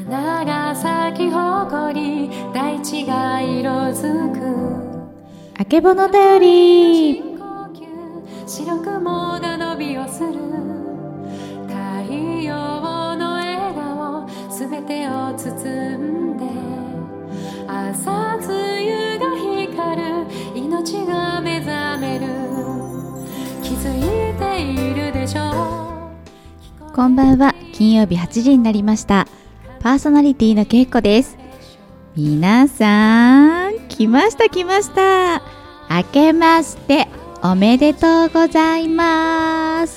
花が咲き誇り大地が色づくあけぼのだより白雲が伸びをする太陽の笑顔すべてを包んで朝露が光る命が目覚める気づいているでしょう。 こんばんは。金曜日8時になりました。パーソナリティのけいこです。皆さん来ました明けましておめでとうございます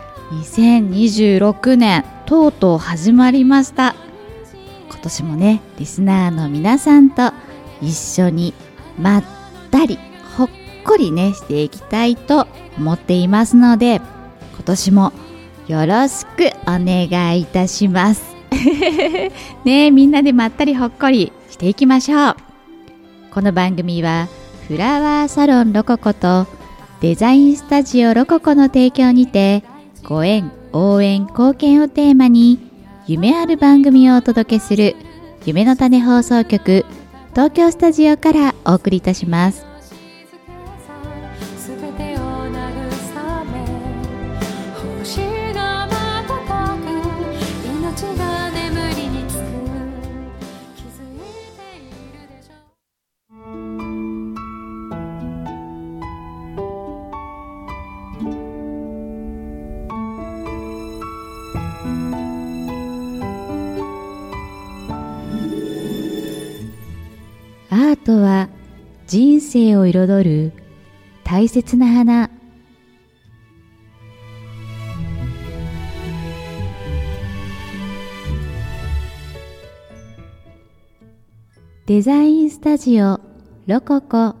。2026年とうとう始まりました。今年もねリスナーの皆さんと一緒にまったりほっこりねしていきたいと思っていますので、今年もよろしくお願いいたしますねえ、みんなでまったりほっこりしていきましょう。この番組はフラワーサロンロココとデザインスタジオロココの提供にて、ご縁、応援、貢献をテーマに夢ある番組をお届けする夢の種放送局東京スタジオからお送りいたします。アートは人生を彩る大切な花。デザインスタジオロココ。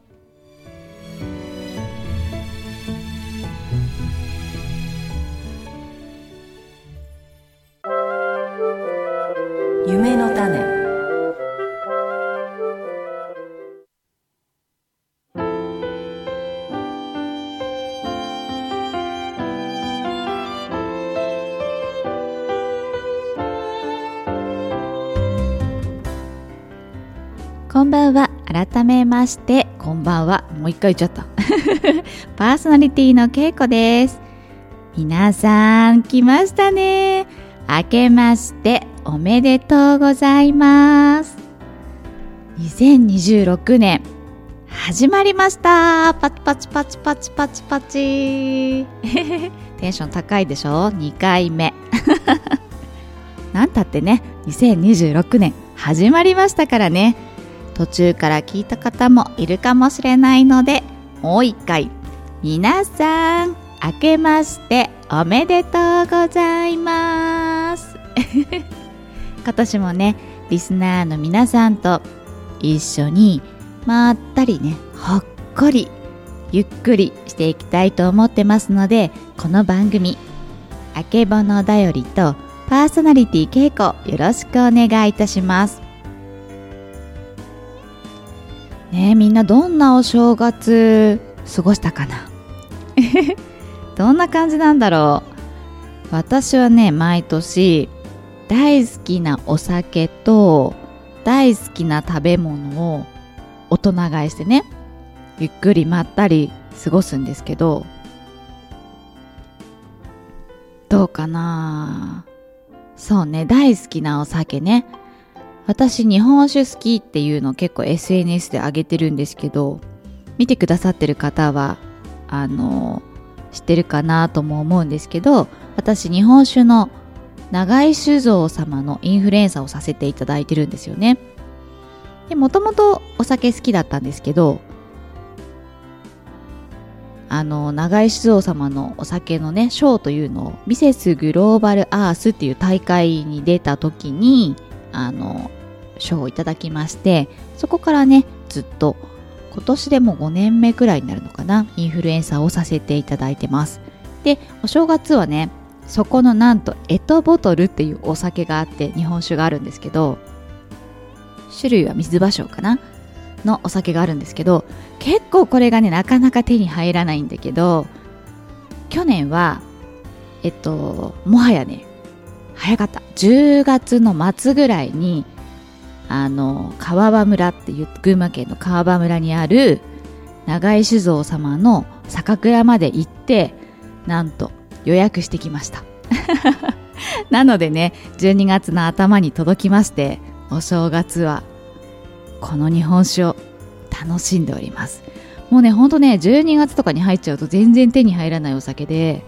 夢の種。 こんばんは。改めましてこんばんは。もう一回言っちゃったパーソナリティのけいこです。皆さん来ましたね。明けましておめでとうございます。2026年始まりました。パチパチパチパチパチパチテンション高いでしょ。2回目なんたってね2026年始まりましたからね。途中から聞いた方もいるかもしれないので、もう一回皆さん明けましておめでとうございます今年もねリスナーの皆さんと一緒にまったりねほっこりゆっくりしていきたいと思ってますので、この番組あけぼのだよりとパーソナリティけいこよろしくお願いいたしますね。みんなどんなお正月過ごしたかなどんな感じなんだろう。私はね毎年大好きなお酒と大好きな食べ物を大人買いしてねゆっくりまったり過ごすんですけど、どうかな。そうね、大好きなお酒ね。私日本酒好きっていうのを結構 SNS で上げてるんですけど、見てくださってる方は知ってるかなとも思うんですけど、私日本酒の長井酒造様のインフルエンサーをさせていただいてるんですよね。でもともとお酒好きだったんですけど、長井酒造様のお酒のね賞というのをミセスグローバルアースっていう大会に出た時に賞をいただきまして、そこからねずっと今年でも5年目くらいになるのかな、インフルエンサーをさせていただいてます。でお正月はねそこのなんとエトボトルっていうお酒があって、日本酒があるんですけど、種類は水芭蕉かなのお酒があるんですけど、結構これがねなかなか手に入らないんだけど、去年はもはやね早かった。10月の末ぐらいに川場村っていう群馬県の川場村にある長井酒造様の酒蔵まで行って、なんと予約してきましたなのでね、12月の頭に届きまして、お正月はこの日本酒を楽しんでおります。もうね、ほんとね、12月とかに入っちゃうと全然手に入らないお酒で、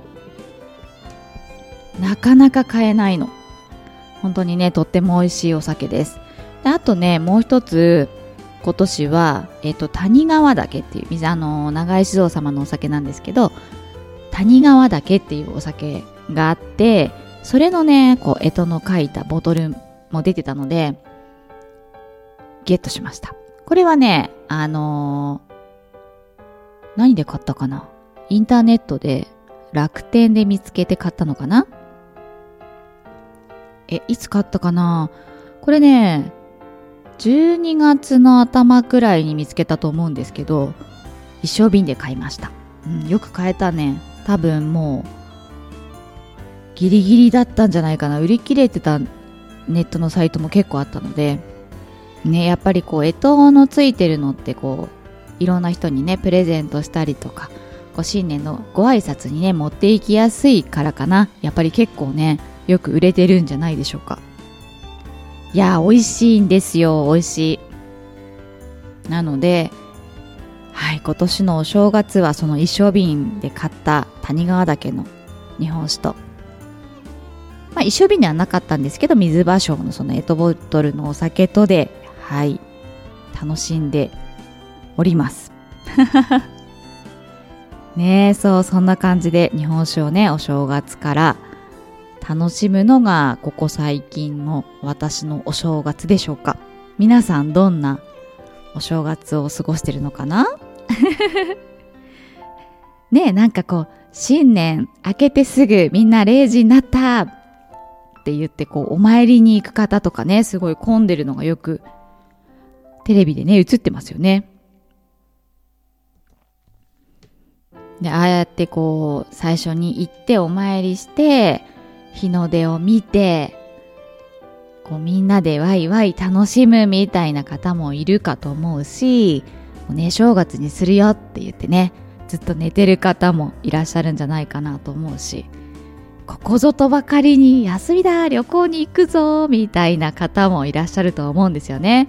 なかなか買えないの。本当にね、とっても美味しいお酒です。で、あとね、もう一つ今年は谷川岳っていう長井酒造様のお酒なんですけど、谷川岳っていうお酒があって、それのね、干支の書いたボトルも出てたのでゲットしました。これはね、何で買ったかな、インターネットで楽天で見つけて買ったのかな。いつ買ったかな。これね、12月の頭くらいに見つけたと思うんですけど、一升瓶で買いました。よく買えたね。多分もうギリギリだったんじゃないかな。売り切れてたネットのサイトも結構あったのでね、やっぱり干支のついてるのっていろんな人にねプレゼントしたりとか、新年のご挨拶にね持っていきやすいからかな。やっぱり結構ねよく売れてるんじゃないでしょうか。いや、美味しいんですよ。美味しい。なので、はい、今年のお正月はその一升瓶で買った谷川岳の日本酒と、一升瓶ではなかったんですけど、水芭蕉のそのボトルのお酒とで、はい、楽しんでおりますねえ、そんな感じで日本酒をね、お正月から楽しむのがここ最近の私のお正月でしょうか。皆さんどんなお正月を過ごしてるのかなねえ、なんか新年明けてすぐみんな0時になったって言ってお参りに行く方とかね、すごい混んでるのがよくテレビでね映ってますよね。で、ああやって最初に行ってお参りして日の出を見てみんなでワイワイ楽しむみたいな方もいるかと思うし、ね、正月にするよって言ってねずっと寝てる方もいらっしゃるんじゃないかなと思うし、ここぞとばかりに休みだ、旅行に行くぞみたいな方もいらっしゃると思うんですよね。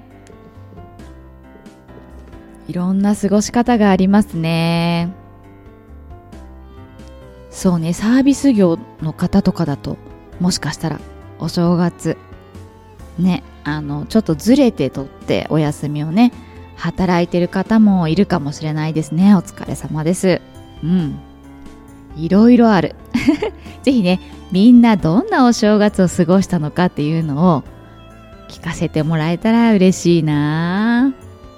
いろんな過ごし方がありますね。そうね、サービス業の方とかだともしかしたらお正月ね、ちょっとずれてとってお休みをね働いてる方もいるかもしれないですね。お疲れ様です。いろいろあるぜひね、みんなどんなお正月を過ごしたのかっていうのを聞かせてもらえたら嬉しいな。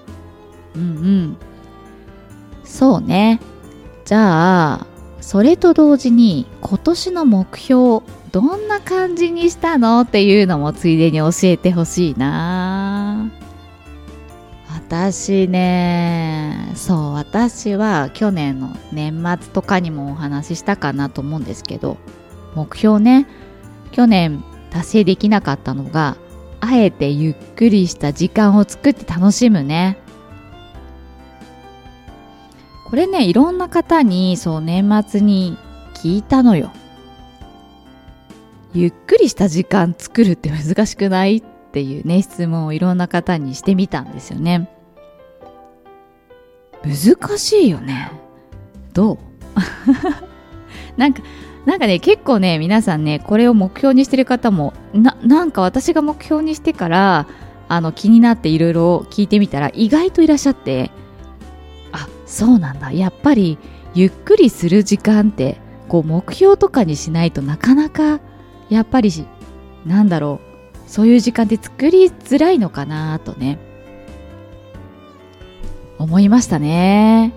そうね。じゃあそれと同時に今年の目標どんな感じにしたのっていうのもついでに教えてほしいな。私は去年の年末とかにもお話ししたかなと思うんですけど、目標ね、去年達成できなかったのが、あえてゆっくりした時間を作って楽しむね。これね、いろんな方に年末に聞いたのよ。ゆっくりした時間作るって難しくないっていうね、質問をいろんな方にしてみたんですよね。難しいよね。どうなんかね、結構ね、皆さんね、これを目標にしてる方もなんか私が目標にしてから気になっていろいろ聞いてみたら意外といらっしゃって、あ、そうなんだ、やっぱりゆっくりする時間って目標とかにしないとなかなかやっぱりそういう時間って作りづらいのかなとね思いましたね。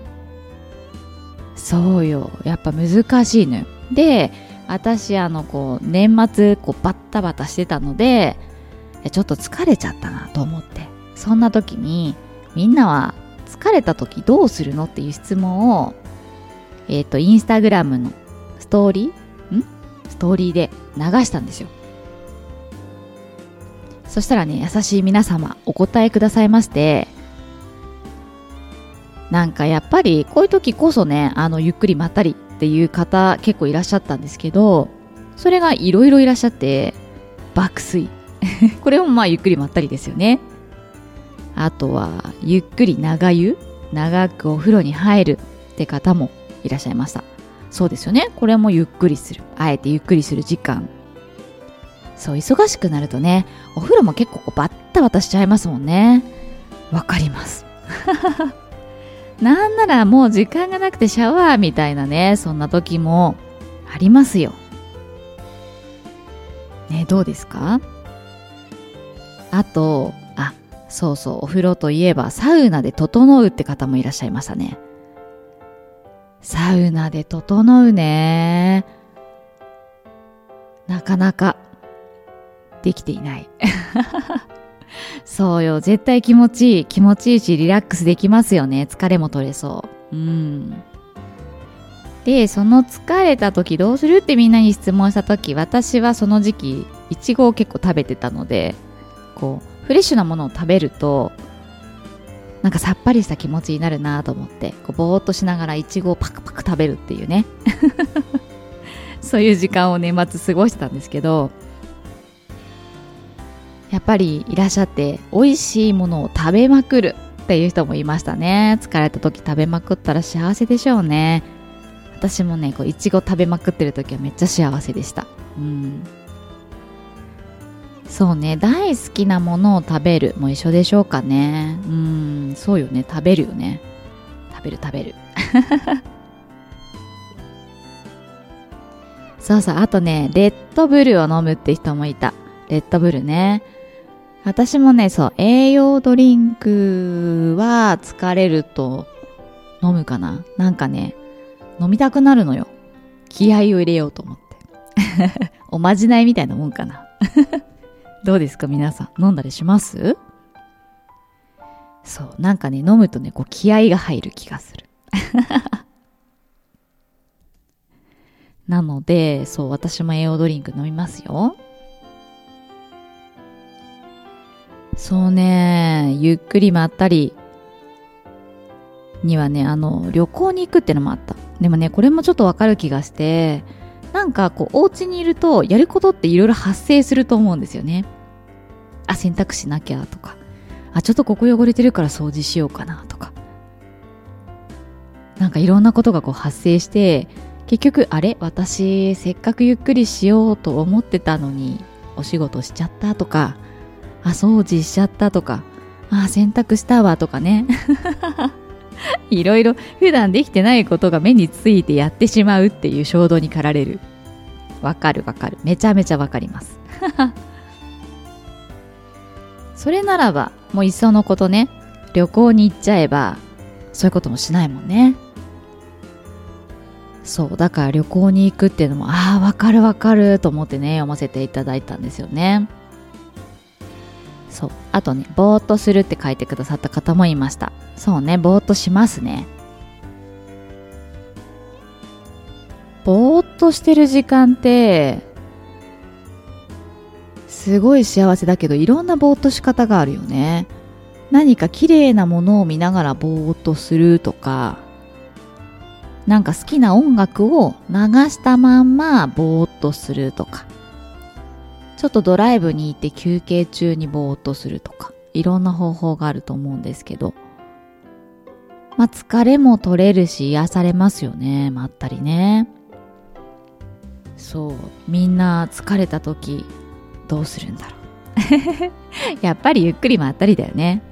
そうよ、やっぱ難しいのよ。で、私年末バッタバタしてたのでちょっと疲れちゃったなと思って、そんな時にみんなは疲れた時どうするのっていう質問をインスタグラムのストーリストーリーで流したんですよ。そしたらね、優しい皆様お答えくださいまして、なんかやっぱりこういう時こそね、ゆっくりまったりっていう方結構いらっしゃったんですけど、それがいろいろいらっしゃって、爆睡これもまあゆっくりまったりですよね。あとはゆっくり長湯、長くお風呂に入るって方もいらっしゃいました。そうですよね、これもゆっくりする、あえてゆっくりする時間。そう、忙しくなるとね、お風呂も結構バッタバタしちゃいますもんね。わかりますなんならもう時間がなくてシャワーみたいなね、そんな時もありますよね。どうですか？あと、そうそう、お風呂といえばサウナで整うって方もいらっしゃいましたね。サウナで整うね、なかなかできていないそうよ、絶対気持ちいいしリラックスできますよね。疲れも取れそう。で、その疲れた時どうするってみんなに質問した時、私はその時期いちごを結構食べてたので、こうフレッシュなものを食べるとなんかさっぱりした気持ちになるなと思って、こうぼーっとしながらいちごをパクパク食べるっていうねそういう時間を年末過ごしてたんですけど、やっぱりいらっしゃって、美味しいものを食べまくるっていう人もいましたね。疲れた時食べまくったら幸せでしょうね。私もね、こういちご食べまくってる時はめっちゃ幸せでした。そうね、大好きなものを食べるも一緒でしょうかね。そうよね、食べるよね。食べるそうそう、あとね、レッドブルを飲むって人もいた。レッドブルね。私もね、そう、栄養ドリンクは疲れると飲むかな。なんかね、飲みたくなるのよ。気合を入れようと思っておまじないみたいなもんかなどうですか皆さん、飲んだりします？そう、なんかね、飲むとね、こう気合が入る気がするなので、そう、私も栄養ドリンク飲みますよ。そうね、ゆっくりまったりにはね、旅行に行くってのもあった。でもね、これもちょっとわかる気がして、なんかこうお家にいるとやることっていろいろ発生すると思うんですよね。洗濯しなきゃとか、ちょっとここ汚れてるから掃除しようかなとか、なんかいろんなことがこう発生して、結局私せっかくゆっくりしようと思ってたのにお仕事しちゃったとか、掃除しちゃったとか、洗濯したわとかねいろいろ普段できてないことが目についてやってしまうっていう衝動に駆られる。わかる。めちゃめちゃわかりますそれならばもういっそのことね、旅行に行っちゃえばそういうこともしないもんね。そう、だから旅行に行くっていうのもわかると思ってね、読ませていただいたんですよね。そう、あとね、ぼーっとするって書いてくださった方もいました。そうね、ぼーっとしますね。ぼーっとしてる時間ってすごい幸せだけど、いろんなぼーっとし方があるよね。何か綺麗なものを見ながらぼーっとするとか、なんか好きな音楽を流したまんまぼーっとするとか、ちょっとドライブに行って休憩中にぼーっとするとか、いろんな方法があると思うんですけど、疲れも取れるし癒されますよね、まったりね。そう、みんな疲れた時どうするんだろうやっぱりゆっくりまったりだよね。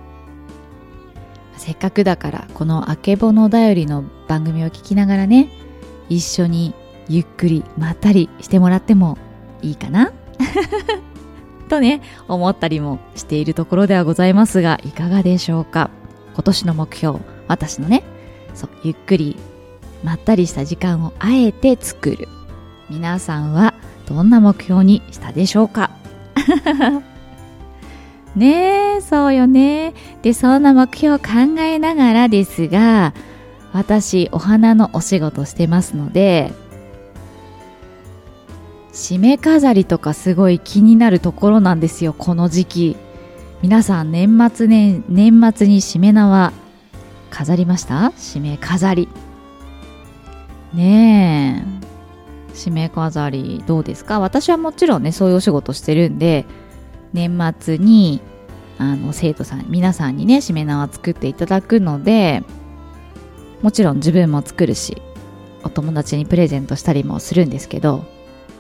せっかくだからこのあけぼのだよりの番組を聞きながらね、一緒にゆっくりまったりしてもらってもいいかなとね、思ったりもしているところではございますが、いかがでしょうか。今年の目標、私のね、そう、ゆっくりまったりした時間をあえて作る。皆さんはどんな目標にしたでしょうかねえ、そうよね。で、そんな目標を考えながらですが、私お花のお仕事してますので、 締め飾りとかすごい気になるところなんですよ、この時期。皆さん年末に締め縄飾りました？締め飾りねえ、締め飾りどうですか？私はもちろんね、そういうお仕事してるんで、年末に生徒さん皆さんにね締め縄作っていただくので、もちろん自分も作るし、お友達にプレゼントしたりもするんですけど、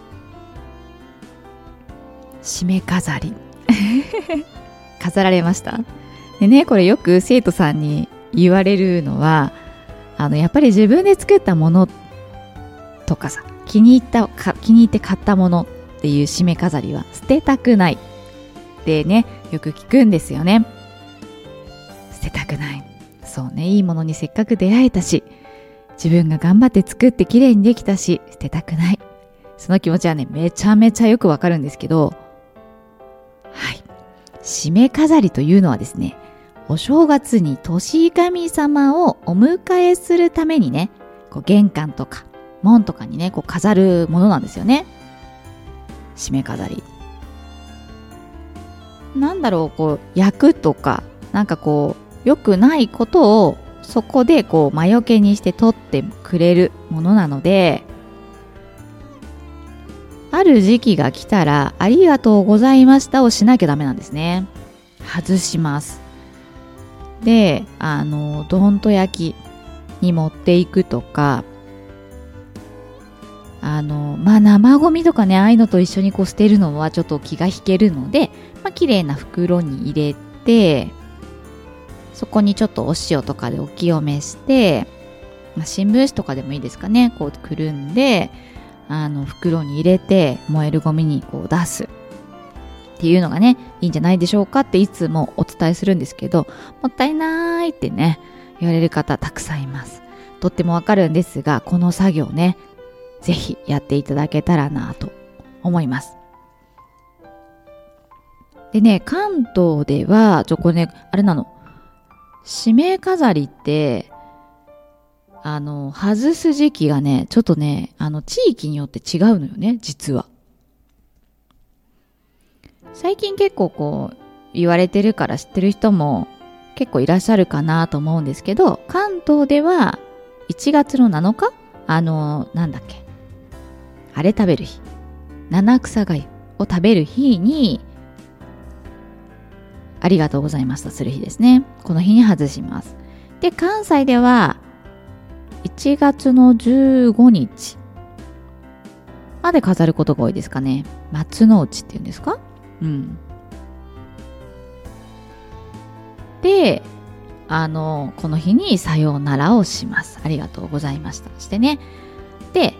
締め飾り飾られました？でね、これよく生徒さんに言われるのは、やっぱり自分で作ったものとかさ、気に入って買ったものっていう締め飾りは捨てたくないってね、よく聞くんですよね。捨てたくない。そうね、いいものにせっかく出会えたし、自分が頑張って作って綺麗にできたし、捨てたくない。その気持ちはね、めちゃめちゃよくわかるんですけど、はい。締め飾りというのはですね、お正月に年神様をお迎えするためにね、玄関とか門とかにね、飾るものなんですよね。締め飾り。なんだろう、役とか、良くないことをそこで魔除けにして取ってくれるものなので、ある時期が来たらありがとうございましたをしなきゃダメなんですね。外します。で、どんと焼きに持っていくとか、生ゴミとかね、ああいうのと一緒に捨てるのはちょっと気が引けるので、綺麗な袋に入れて、そこにちょっとお塩とかでお清めして、新聞紙とかでもいいですかね、くるんで、袋に入れて燃えるゴミに出すっていうのがね、いいんじゃないでしょうかっていつもお伝えするんですけど、もったいないってね言われる方たくさんいます。とってもわかるんですが、この作業ね、ぜひやっていただけたらなと思います。でね、関東ではこれね、あれなの、締め飾りって外す時期がね、ちょっとね、地域によって違うのよね、実は。最近結構言われてるから知ってる人も結構いらっしゃるかなと思うんですけど、関東では1月の7日なんだっけ、あれ食べる日、七草がゆを食べる日にありがとうございましたする日ですね。この日に外します。で、関西では1月の15日まで飾ることが多いですかね。松の内っていうんですか？うん。で、この日にさようならをします。ありがとうございましたしてね。で、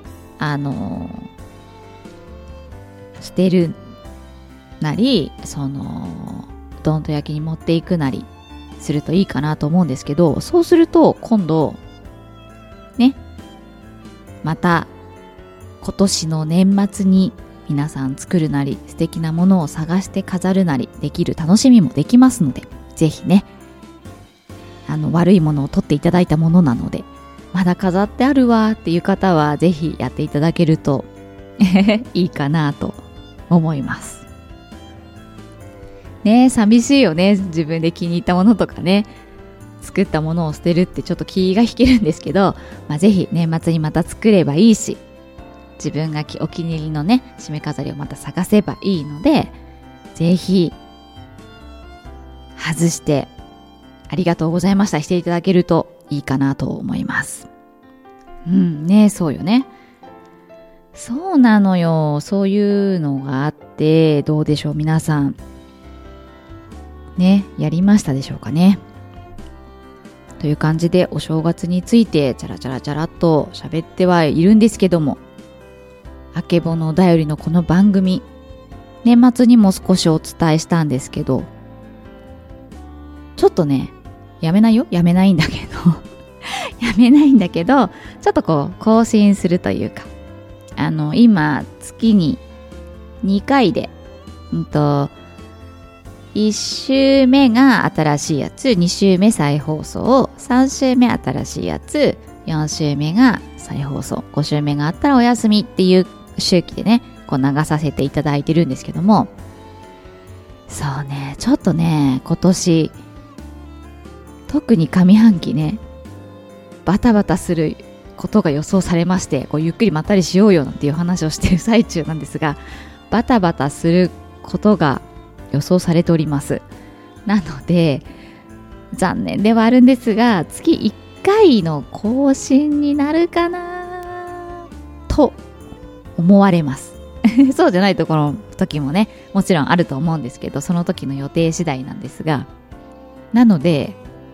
捨てるなり、どんと焼きに持っていくなりするといいかなと思うんですけど、そうすると今度ね、また今年の年末に皆さん作るなり、素敵なものを探して飾るなりできる楽しみもできますので、ぜひね、悪いものを取っていただいたものなので、まだ飾ってあるわっていう方はぜひやっていただけるといいかなと思います。ね、寂しいよね。自分で気に入ったものとかね、作ったものを捨てるってちょっと気が引けるんですけど、ぜひ年末にまた作ればいいし、自分がお気に入りのね、締め飾りをまた探せばいいので、ぜひ外してありがとうございましたしていただけるといいかなと思います。ね、そうよね。そうなのよ。そういうのがあって、どうでしょう皆さん。ね、やりましたでしょうかね。という感じでお正月についてチャラチャラっと喋ってはいるんですけども、あけぼのだよりのこの番組、年末にも少しお伝えしたんですけど、ちょっとね、やめないんだけどちょっと更新するというか、今月に2回で1週目が新しいやつ、2週目再放送、3週目新しいやつ、4週目が再放送、5週目があったらお休みっていう周期でねこう流させていただいてるんですけども、そうね、ちょっとね、今年特に上半期ね、バタバタすることが予想されまして、こうゆっくりまったりしようよなんていう話をしている最中なんですが、バタバタすることが予想されております。なので残念ではあるんですが、月1回の更新になるかなと思われますそうじゃないところの時もね、もちろんあると思うんですけど、その時の予定次第なんですが、なので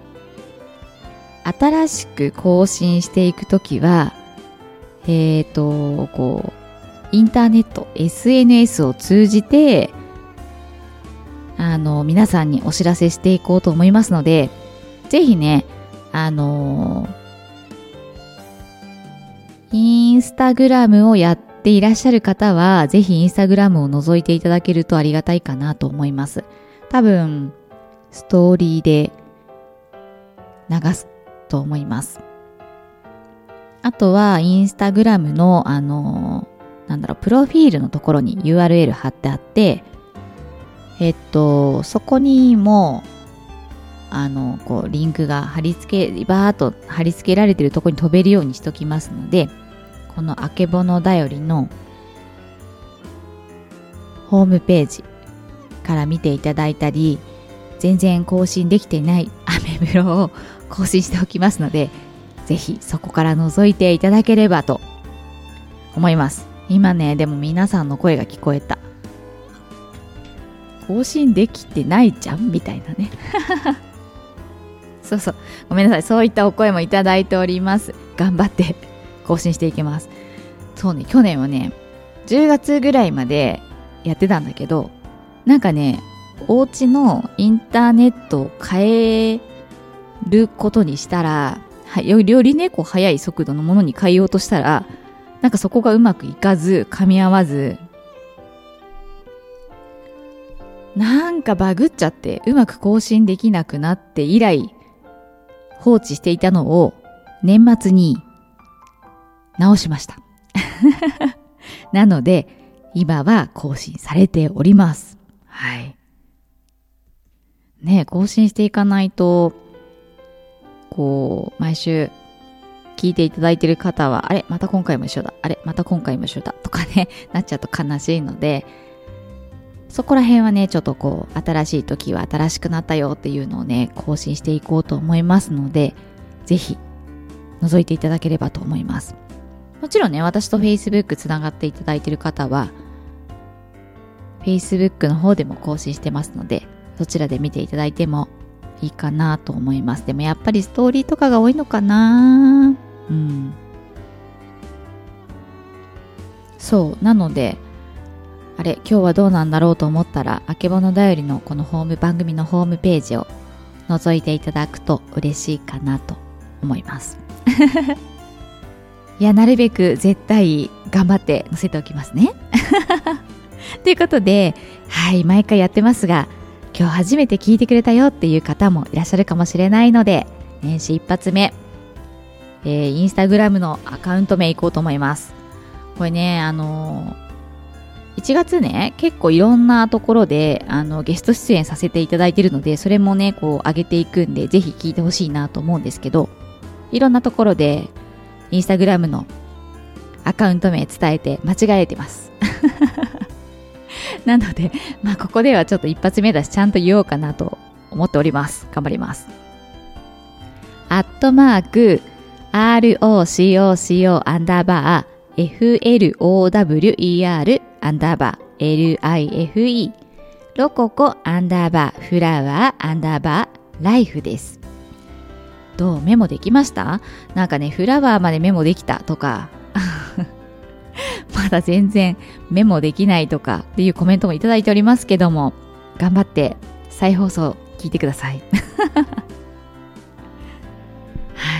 新しく更新していくときはこうインターネット SNS を通じて皆さんにお知らせしていこうと思いますので、ぜひねインスタグラムをやっていらっしゃる方は、ぜひインスタグラムを覗いていただけるとありがたいかなと思います。多分ストーリーで流すと思います。あとはインスタグラムのプロフィールのところに URL 貼ってあって、そこにもこうリンクがバーっと貼り付けられているところに飛べるようにしときますので、このあけぼのだよりのホームページから見ていただいたり、全然更新できていないアメブロを更新しておきますので、ぜひそこから覗いていただければと思います。今ね、でも皆さんの声が聞こえた。更新できてないじゃんみたいなねそうそう、ごめんなさい、そういったお声もいただいております。頑張って更新していきます。そうね、去年はね10月ぐらいまでやってたんだけど、なんかね、お家のインターネットを変えることにしたら、よりねこう速い速度のものに変えようとしたら、なんかそこがうまくいかず、噛み合わず、なんかバグっちゃってうまく更新できなくなって以来放置していたのを年末に直しましたなので今は更新されております。はいね、更新していかないとこう毎週聞いていただいている方は、あれまた今回も一緒だ、あれまた今回も一緒だとかねなっちゃうと悲しいので、そこら辺はねちょっとこう新しい時は新しくなったよっていうのをね更新していこうと思いますので、ぜひ覗いていただければと思います。もちろんね、私と Facebook つながっていただいている方は Facebook の方でも更新してますので、そちらで見ていただいてもいいかなと思います。でもやっぱりストーリーとかが多いのかな。そうなので、あれ今日はどうなんだろうと思ったら、あけぼのだよりのこの番組のホームページを覗いていただくと嬉しいかなと思いますいや、なるべく絶対頑張って載せておきますねということで、はい、毎回やってますが、今日初めて聞いてくれたよっていう方もいらっしゃるかもしれないので、年始一発目、インスタグラムのアカウント名いこうと思います。これね、1月ね、結構いろんなところでゲスト出演させていただいているので、それもねこう上げていくんで、ぜひ聞いてほしいなと思うんですけど、いろんなところでインスタグラムのアカウント名伝えて間違えてますなので、ここではちょっと一発目だしちゃんと言おうかなと思っております。頑張ります。@ROCOCO FLOWER_LIFE ロココ_フラワー_ライフです。どうメモできました？なんかね、フラワーまでメモできたとかまだ全然メモできないとかっていうコメントもいただいておりますけども、頑張って再放送聞いてくださいはい、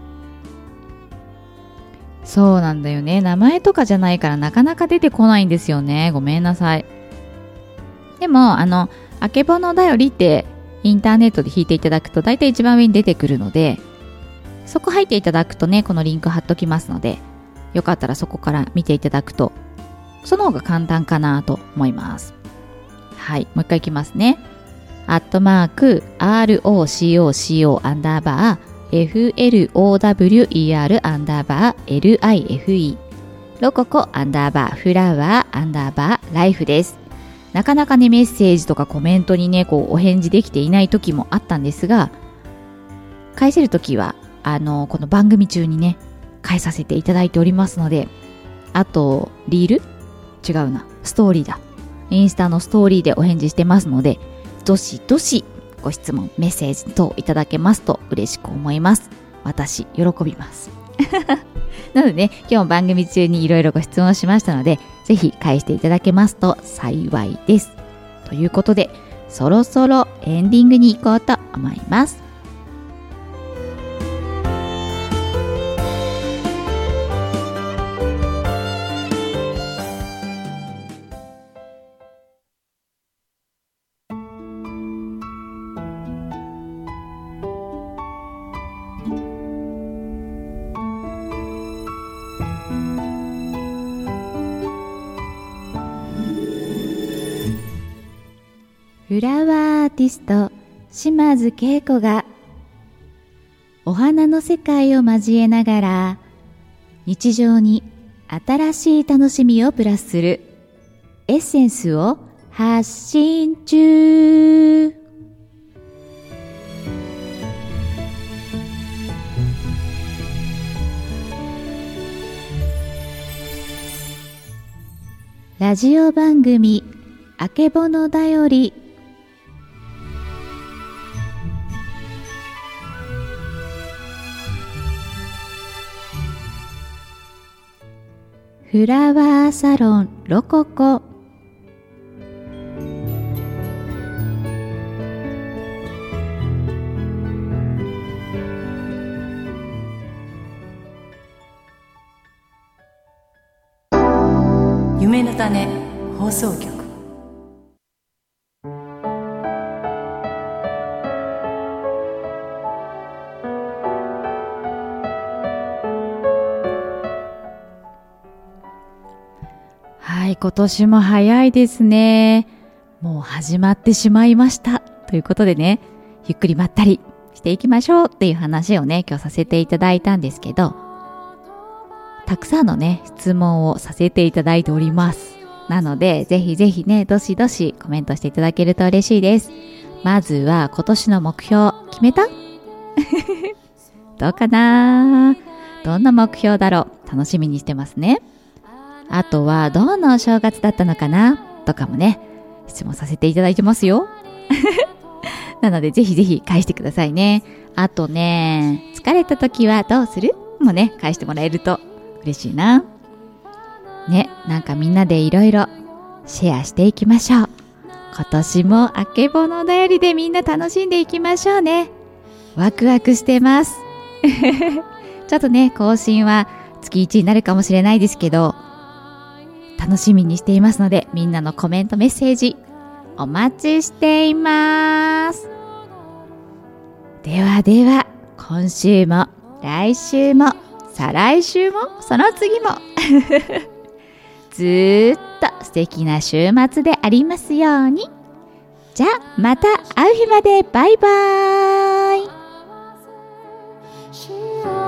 そうなんだよね。名前とかじゃないからなかなか出てこないんですよね。ごめんなさい。でもあけぼのだよりってインターネットで引いていただくと大体一番上に出てくるので、そこ入っていただくとね、このリンク貼っときますので、よかったらそこから見ていただくとその方が簡単かなと思います。はい、もう一回いきますね。@ROCOCO_FLOWER_LIFE ロココフラワーライフです。なかなかねメッセージとかコメントにねこうお返事できていない時もあったんですが、返せる時はこの番組中にね返させていただいておりますので、あとリール違うなストーリーだ、インスタのストーリーでお返事してますので、どしどしご質問メッセージ等いただけますと嬉しく思います。私喜びますなのでね、今日も番組中にいろいろご質問しましたので、ぜひ返していただけますと幸いです。ということで、そろそろエンディングに行こうと思います。フラワーアーティスト島津恵子がお花の世界を交えながら日常に新しい楽しみをプラスするエッセンスを発信中。ラジオ番組あけぼのだより。フラワーサロンロココ。 夢の種放送局。 はい、今年も早いですね。もう始まってしまいましたということでね、ゆっくりまったりしていきましょうっていう話をね今日させていただいたんですけど、たくさんのね質問をさせていただいております。なのでぜひぜひねどしどしコメントしていただけると嬉しいです。まずは今年の目標決めたどうかな、どんな目標だろう、楽しみにしてますね。あとはどんなお正月だったのかなとかもね質問させていただいてますよなのでぜひぜひ返してくださいね。あとね、疲れた時はどうするもね返してもらえると嬉しいなね。なんかみんなでいろいろシェアしていきましょう。今年もあけぼのだよりでみんな楽しんでいきましょうね。ワクワクしてますちょっとね更新は月1になるかもしれないですけど、楽しみにしていますので、みんなのコメントメッセージお待ちしています。ではでは、今週も来週も再来週もその次もずーっと素敵な週末でありますように。じゃあまた会う日まで、バイバーイ。